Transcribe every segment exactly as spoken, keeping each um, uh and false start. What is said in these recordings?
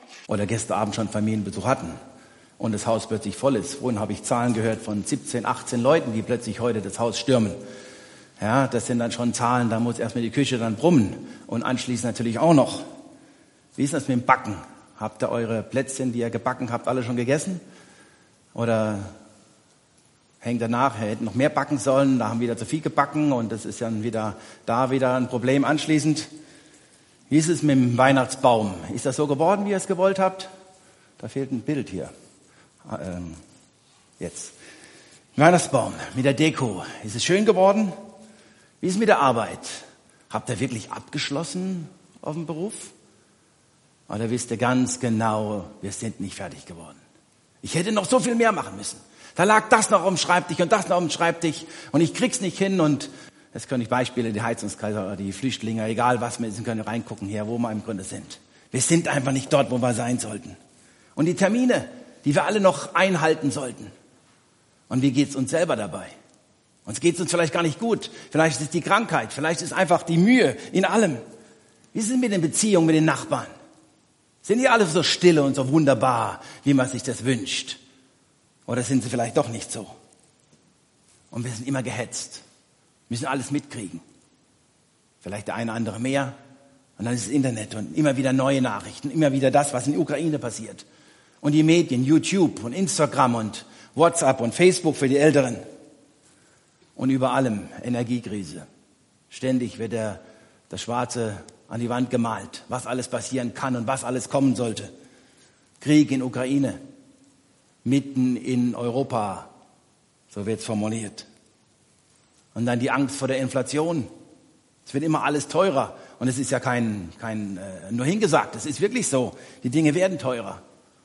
oder gestern Abend schon Familienbesuch hatten und das Haus plötzlich voll ist. Vorhin habe ich Zahlen gehört von siebzehn, achtzehn Leuten, die plötzlich heute das Haus stürmen. Ja, das sind dann schon Zahlen, da muss erstmal die Küche dann brummen und anschließend natürlich auch noch. Wie ist das mit dem Backen? Habt ihr eure Plätzchen, die ihr gebacken habt, alle schon gegessen? Oder hängt danach, ihr hättet noch mehr backen sollen, da haben wir wieder zu viel gebacken und das ist dann wieder da wieder ein Problem anschließend. Wie ist es mit dem Weihnachtsbaum? Ist das so geworden, wie ihr es gewollt habt? Da fehlt ein Bild hier. Ähm, jetzt. Weihnachtsbaum mit der Deko. Ist es schön geworden? Wie ist es mit der Arbeit? Habt ihr wirklich abgeschlossen auf dem Beruf? Oder wisst ihr ganz genau, wir sind nicht fertig geworden? Ich hätte noch so viel mehr machen müssen. Da lag das noch auf dem Schreibtisch und das noch auf dem Schreibtisch und ich krieg's nicht hin und jetzt könnte ich Beispiele, die Heizungskaiser oder die Flüchtlinge, egal was, wir können reingucken hier, wo wir im Grunde sind. Wir sind einfach nicht dort, wo wir sein sollten. Und die Termine, die wir alle noch einhalten sollten. Und wie geht's uns selber dabei? Uns geht's uns vielleicht gar nicht gut. Vielleicht ist es die Krankheit, vielleicht ist es einfach die Mühe in allem. Wie ist es mit den Beziehungen mit den Nachbarn? Sind die alle so stille und so wunderbar, wie man sich das wünscht? Oder sind sie vielleicht doch nicht so? Und wir sind immer gehetzt. Müssen alles mitkriegen. Vielleicht der eine oder andere mehr. Und dann ist das Internet und immer wieder neue Nachrichten. Immer wieder das, was in der Ukraine passiert. Und die Medien, YouTube und Instagram und WhatsApp und Facebook für die Älteren. Und über allem Energiekrise. Ständig wird der, das Schwarze an die Wand gemalt, was alles passieren kann und was alles kommen sollte. Krieg in Ukraine, mitten in Europa, so wird es formuliert. Und dann die Angst vor der Inflation. Es wird immer alles teurer. Und es ist ja kein, kein äh, nur hingesagt, es ist wirklich so. Die Dinge werden teurer.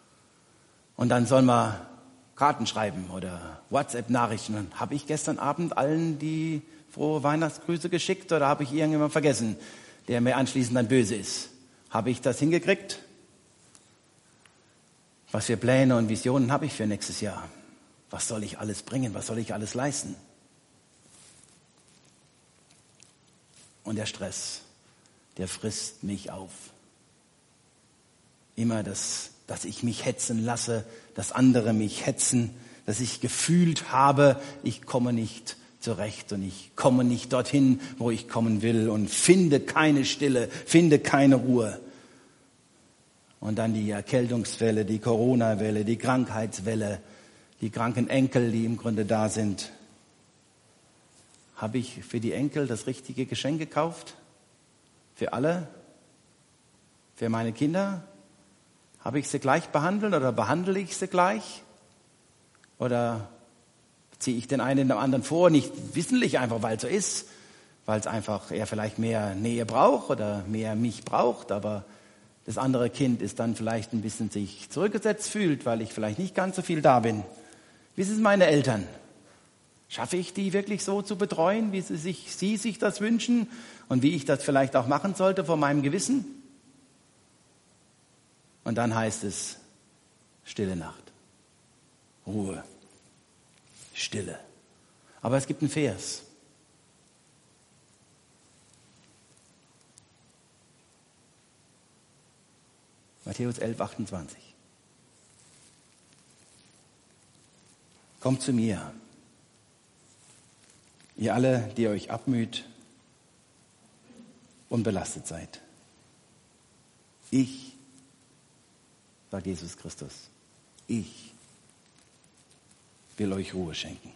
Und dann soll man Karten schreiben oder WhatsApp-Nachrichten. Habe ich gestern Abend allen die frohe Weihnachtsgrüße geschickt oder habe ich irgendjemanden vergessen, der mir anschließend dann böse ist? Habe ich das hingekriegt? Was für Pläne und Visionen habe ich für nächstes Jahr? Was soll ich alles bringen? Was soll ich alles leisten? Und der Stress, der frisst mich auf. Immer das, dass ich mich hetzen lasse, dass andere mich hetzen, dass ich gefühlt habe, ich komme nicht zurecht und ich komme nicht dorthin, wo ich kommen will und finde keine Stille, finde keine Ruhe. Und dann die Erkältungswelle, die Corona-Welle, die Krankheitswelle, die kranken Enkel, die im Grunde da sind. Habe ich für die Enkel das richtige Geschenk gekauft? Für alle? Für meine Kinder? Habe ich sie gleich behandelt oder behandle ich sie gleich? Oder ziehe ich den einen dem anderen vor, nicht wissentlich einfach, weil es so ist, weil es einfach er vielleicht mehr Nähe braucht oder mehr mich braucht, aber das andere Kind ist dann vielleicht ein bisschen sich zurückgesetzt fühlt, weil ich vielleicht nicht ganz so viel da bin. Wie sind meine Eltern? Schaffe ich die wirklich so zu betreuen, wie sie sich, sie sich das wünschen und wie ich das vielleicht auch machen sollte vor meinem Gewissen? Und dann heißt es, stille Nacht, Ruhe, Stille. Aber es gibt einen Vers. Matthäus elf, achtundzwanzig. Kommt zu mir, ihr alle, die euch abmüht und belastet seid. Ich, sagt Jesus Christus, ich will euch Ruhe schenken.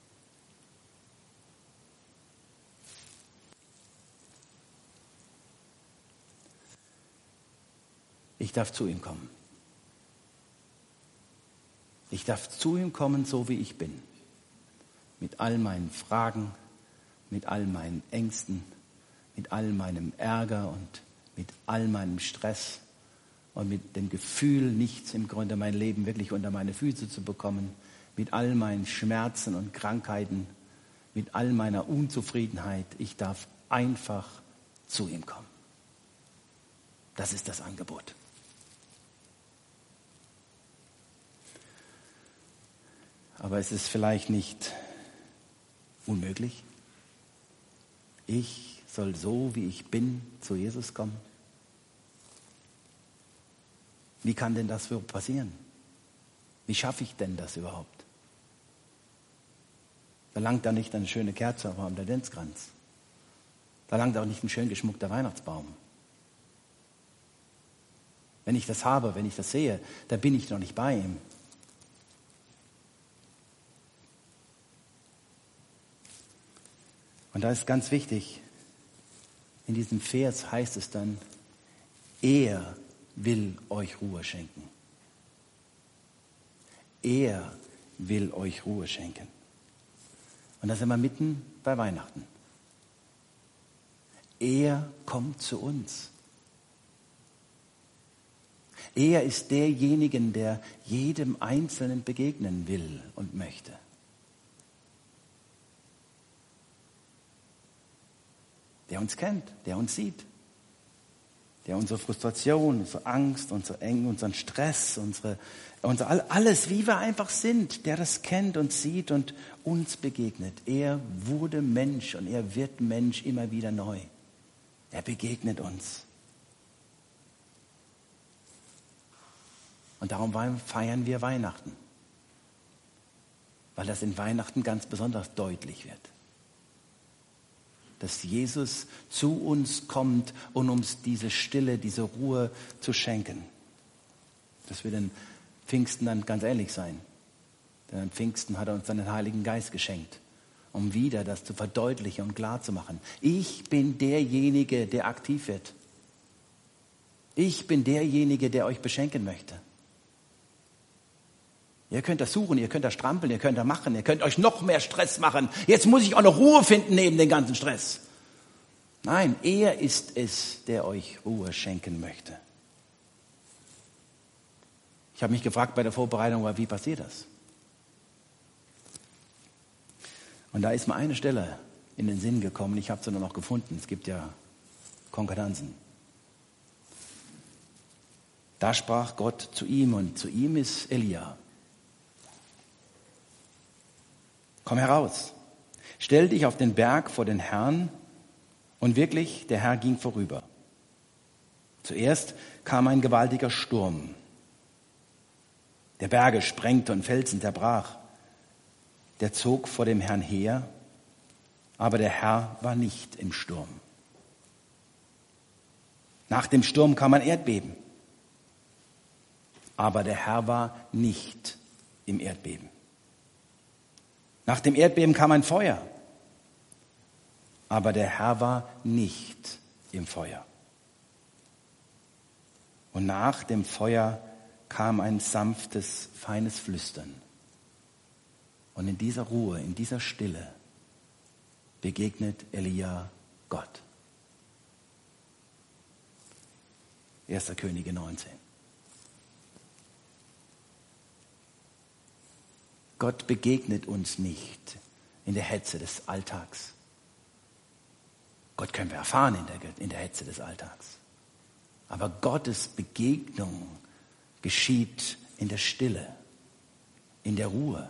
Ich darf zu ihm kommen. Ich darf zu ihm kommen, so wie ich bin. Mit all meinen Fragen, mit all meinen Ängsten, mit all meinem Ärger und mit all meinem Stress und mit dem Gefühl, nichts im Grunde mein Leben wirklich unter meine Füße zu bekommen, mit all meinen Schmerzen und Krankheiten, mit all meiner Unzufriedenheit. Ich darf einfach zu ihm kommen. Das ist das Angebot. Aber es ist vielleicht nicht unmöglich. Ich soll so, wie ich bin, zu Jesus kommen. Wie kann denn das so passieren? Wie schaffe ich denn das überhaupt? Da langt da nicht eine schöne Kerze am Adventskranz. Da langt auch nicht ein schön geschmuckter Weihnachtsbaum. Wenn ich das habe, wenn ich das sehe, dann bin ich noch nicht bei ihm. Und da ist ganz wichtig, in diesem Vers heißt es dann, er will euch Ruhe schenken. Er will euch Ruhe schenken. Und da sind wir mitten bei Weihnachten. Er kommt zu uns. Er ist derjenige, der jedem Einzelnen begegnen will und möchte. Der uns kennt, der uns sieht, der unsere Frustration, unsere Angst, unsere Eng, unseren Stress, unsere, unser alles, wie wir einfach sind, der das kennt und sieht und uns begegnet. Er wurde Mensch und er wird Mensch immer wieder neu. Er begegnet uns. Und darum feiern wir Weihnachten, weil das in Weihnachten ganz besonders deutlich wird. Dass Jesus zu uns kommt, um uns diese Stille, diese Ruhe zu schenken. Das wird in Pfingsten dann ganz ähnlich sein. Denn an Pfingsten hat er uns dann den Heiligen Geist geschenkt, um wieder das zu verdeutlichen und klar zu machen. Ich bin derjenige, der aktiv wird. Ich bin derjenige, der euch beschenken möchte. Ihr könnt das suchen, ihr könnt das strampeln, ihr könnt das machen, ihr könnt euch noch mehr Stress machen. Jetzt muss ich auch noch Ruhe finden neben dem ganzen Stress. Nein, er ist es, der euch Ruhe schenken möchte. Ich habe mich gefragt bei der Vorbereitung, wie passiert das? Und da ist mir eine Stelle in den Sinn gekommen, ich habe sie nur noch gefunden, es gibt ja Konkordanzen. Da sprach Gott zu ihm und zu ihm ist Elia. Komm heraus, stell dich auf den Berg vor den Herrn. Und wirklich, der Herr ging vorüber. Zuerst kam ein gewaltiger Sturm. Der Berge sprengte und Felsen zerbrach. Der zog vor dem Herrn her, aber der Herr war nicht im Sturm. Nach dem Sturm kam ein Erdbeben, aber der Herr war nicht im Erdbeben. Nach dem Erdbeben kam ein Feuer, aber der Herr war nicht im Feuer. Und nach dem Feuer kam ein sanftes, feines Flüstern. Und in dieser Ruhe, in dieser Stille begegnet Elia Gott. erster Könige neunzehn. Gott begegnet uns nicht in der Hetze des Alltags. Gott können wir erfahren in der, in der Hetze des Alltags. Aber Gottes Begegnung geschieht in der Stille, in der Ruhe.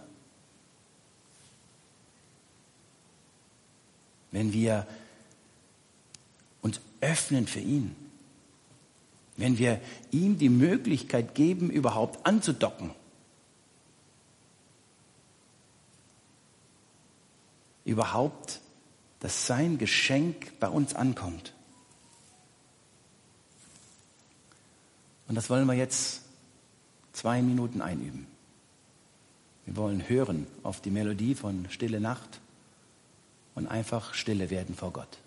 Wenn wir uns öffnen für ihn, wenn wir ihm die Möglichkeit geben, überhaupt anzudocken, überhaupt, dass sein Geschenk bei uns ankommt. Und das wollen wir jetzt zwei Minuten einüben. Wir wollen hören auf die Melodie von Stille Nacht und einfach stille werden vor Gott.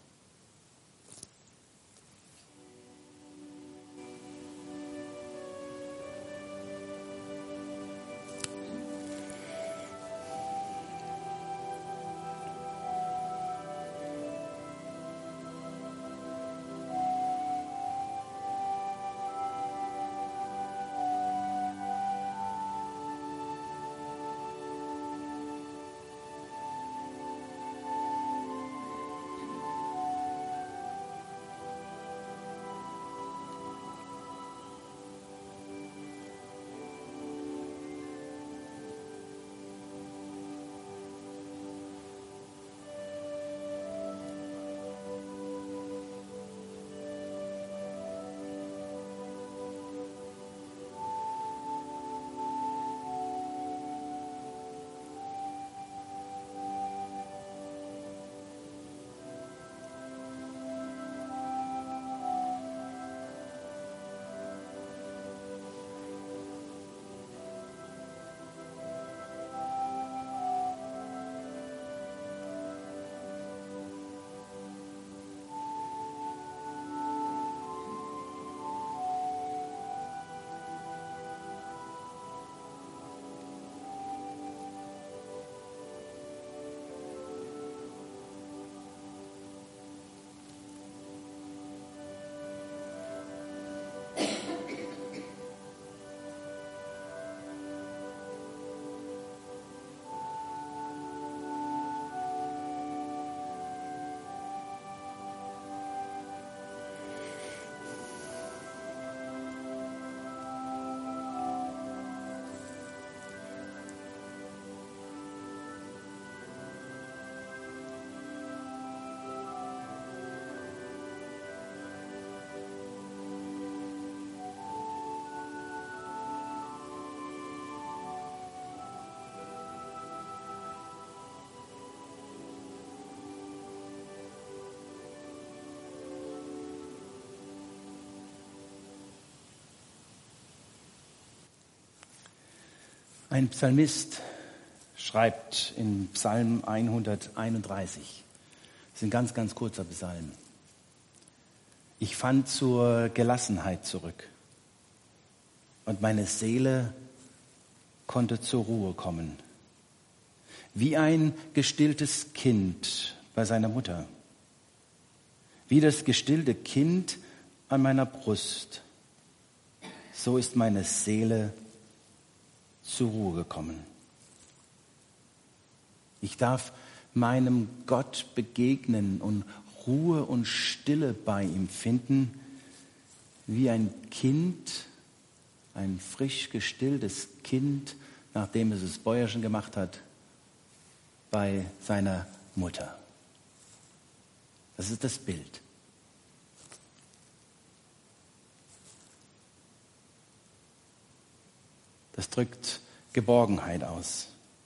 Ein Psalmist schreibt in Psalm hunderteinunddreißig, das ist ein ganz, ganz kurzer Psalm: Ich fand zur Gelassenheit zurück und meine Seele konnte zur Ruhe kommen. Wie ein gestilltes Kind bei seiner Mutter, wie das gestillte Kind an meiner Brust, so ist meine Seele zur Ruhe gekommen. Ich darf meinem Gott begegnen und Ruhe und Stille bei ihm finden, wie ein Kind, ein frisch gestilltes Kind, nachdem es das Bäuerchen gemacht hat, bei seiner Mutter. Das ist das Bild. Das drückt Geborgenheit aus.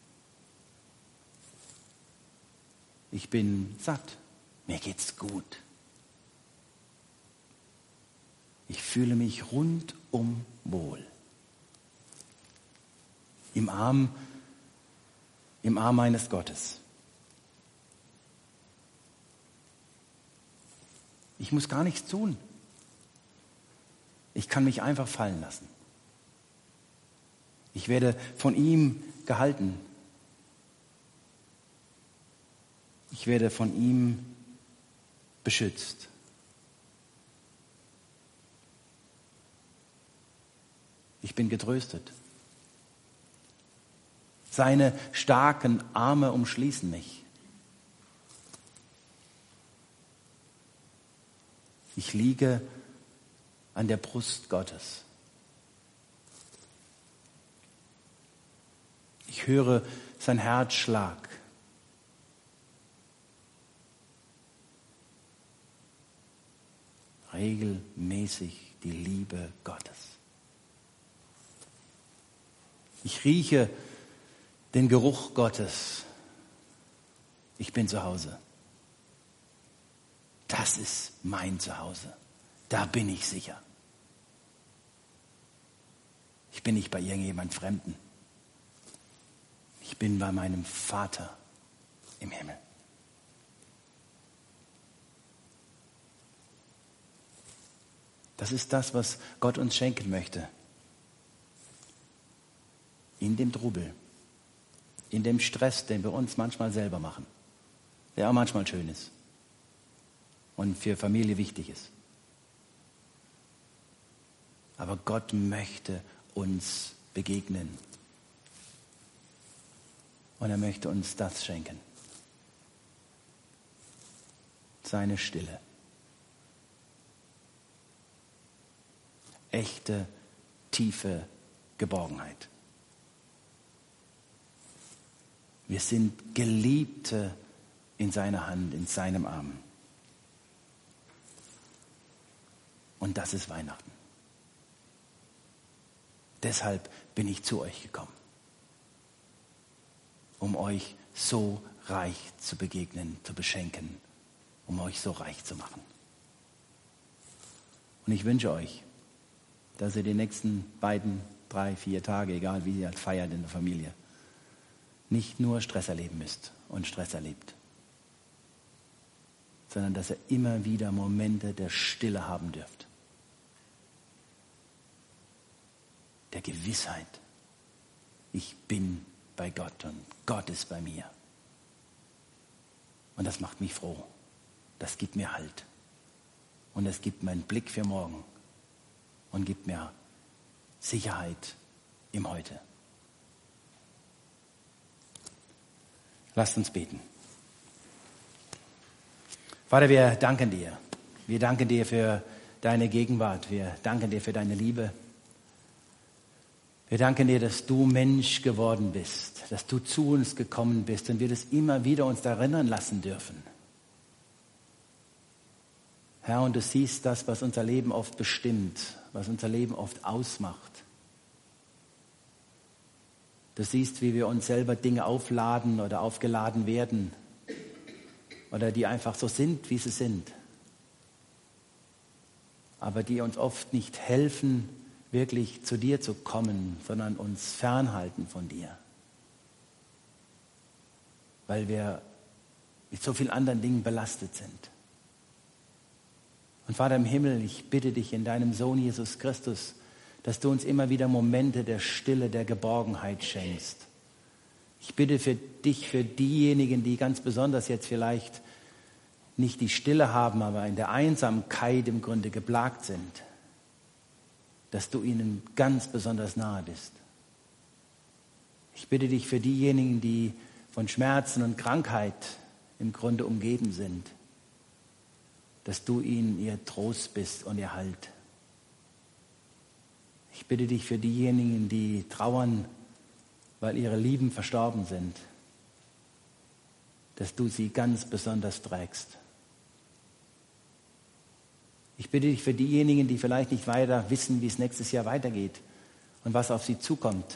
Ich bin satt, mir geht's gut. Ich fühle mich rundum wohl. Im Arm, im Arm meines Gottes. Ich muss gar nichts tun. Ich kann mich einfach fallen lassen. Ich werde von ihm gehalten. Ich werde von ihm beschützt. Ich bin getröstet. Seine starken Arme umschließen mich. Ich liege an der Brust Gottes. Ich höre sein Herzschlag. Regelmäßig die Liebe Gottes. Ich rieche den Geruch Gottes. Ich bin zu Hause. Das ist mein Zuhause. Da bin ich sicher. Ich bin nicht bei irgendjemand Fremden. Ich bin bei meinem Vater im Himmel. Das ist das, was Gott uns schenken möchte. In dem Trubel, in dem Stress, den wir uns manchmal selber machen, der auch manchmal schön ist und für Familie wichtig ist. Aber Gott möchte uns begegnen. Und er möchte uns das schenken. Seine Stille. Echte, tiefe Geborgenheit. Wir sind Geliebte in seiner Hand, in seinem Arm. Und das ist Weihnachten. Deshalb bin ich zu euch gekommen, um euch so reich zu begegnen, zu beschenken, um euch so reich zu machen. Und ich wünsche euch, dass ihr die nächsten beiden, drei, vier Tage, egal wie ihr halt feiert in der Familie, nicht nur Stress erleben müsst und Stress erlebt, sondern dass ihr immer wieder Momente der Stille haben dürft. Der Gewissheit, ich bin bei Gott und Gott ist bei mir. Und das macht mich froh. Das gibt mir Halt. Und es gibt mir einen Blick für morgen und gibt mir Sicherheit im Heute. Lasst uns beten. Vater, wir danken dir. Wir danken dir für deine Gegenwart. Wir danken dir für deine Liebe. Wir danken dir, dass du Mensch geworden bist, dass du zu uns gekommen bist und wir das immer wieder uns erinnern lassen dürfen. Herr, und du siehst das, was unser Leben oft bestimmt, was unser Leben oft ausmacht. Du siehst, wie wir uns selber Dinge aufladen oder aufgeladen werden oder die einfach so sind, wie sie sind, aber die uns oft nicht helfen, wirklich zu dir zu kommen, sondern uns fernhalten von dir. Weil wir mit so vielen anderen Dingen belastet sind. Und Vater im Himmel, ich bitte dich in deinem Sohn Jesus Christus, dass du uns immer wieder Momente der Stille, der Geborgenheit schenkst. Ich bitte für dich, für diejenigen, die ganz besonders jetzt vielleicht nicht die Stille haben, aber in der Einsamkeit im Grunde geplagt sind, dass du ihnen ganz besonders nahe bist. Ich bitte dich für diejenigen, die von Schmerzen und Krankheit im Grunde umgeben sind, dass du ihnen ihr Trost bist und ihr Halt. Ich bitte dich für diejenigen, die trauern, weil ihre Lieben verstorben sind, dass du sie ganz besonders trägst. Ich bitte dich für diejenigen, die vielleicht nicht weiter wissen, wie es nächstes Jahr weitergeht und was auf sie zukommt,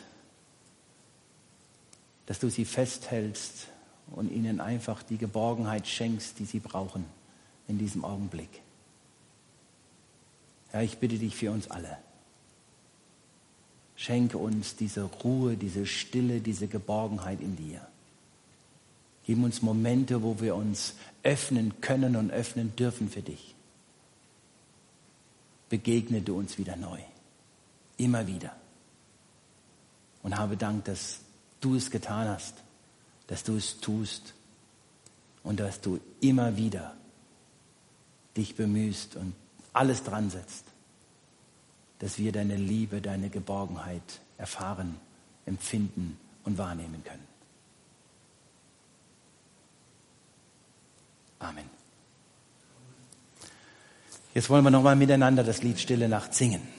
dass du sie festhältst und ihnen einfach die Geborgenheit schenkst, die sie brauchen in diesem Augenblick. Ja, ich bitte dich für uns alle. Schenke uns diese Ruhe, diese Stille, diese Geborgenheit in dir. Gib uns Momente, wo wir uns öffnen können und öffnen dürfen für dich. Begegne du uns wieder neu. Immer wieder. Und habe Dank, dass du es getan hast, dass du es tust und dass du immer wieder dich bemühst und alles dran setzt, dass wir deine Liebe, deine Geborgenheit erfahren, empfinden und wahrnehmen können. Amen. Jetzt wollen wir nochmal miteinander das Lied Stille Nacht singen.